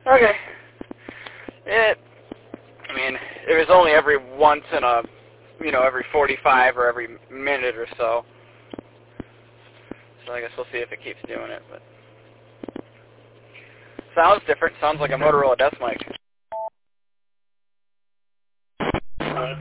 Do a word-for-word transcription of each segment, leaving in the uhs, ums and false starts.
Okay. It, I mean, it was only every once in a, you know, every forty-five or every minute or so. So I guess we'll see if it keeps doing it. But sounds different. Sounds like a Motorola desk mic. Because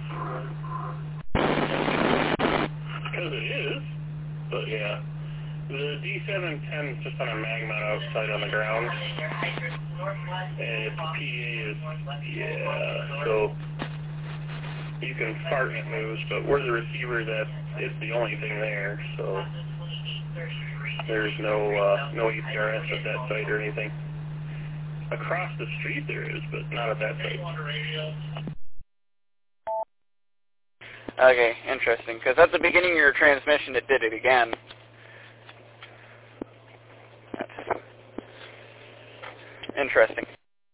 it is, but yeah. The D seven ten is just on a mag mount outside on the ground, and its P A is, yeah, so you can fart and it moves, but we're the receiver that it's the only thing there, so there's no uh, no A P R S at that site or anything. Across the street there is, but not at that site. Okay, interesting. Because at the beginning of your transmission, it did it again. That's interesting.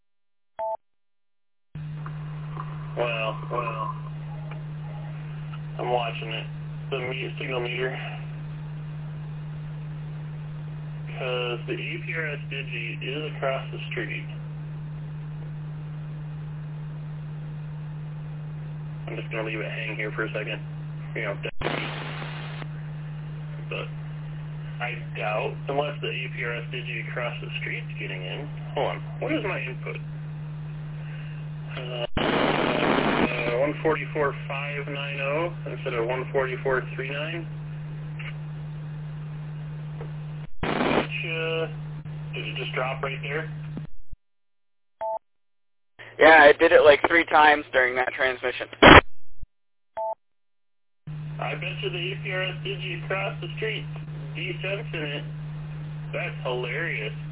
Well, well, I'm watching it. The me signal meter. Because the A P R S digi is across the street. I'm just going to leave it hang here for a second. You know, but I doubt, unless the A P R S digi across the street's getting in. Hold on. What is my input? Uh, uh, one forty-four point five nine zero instead of one forty-four point three nine. Which, uh, did it just drop right there? Yeah, it did it like three times during that transmission. I bet you the A P R S digi across the street. D-Sense in it. That's hilarious.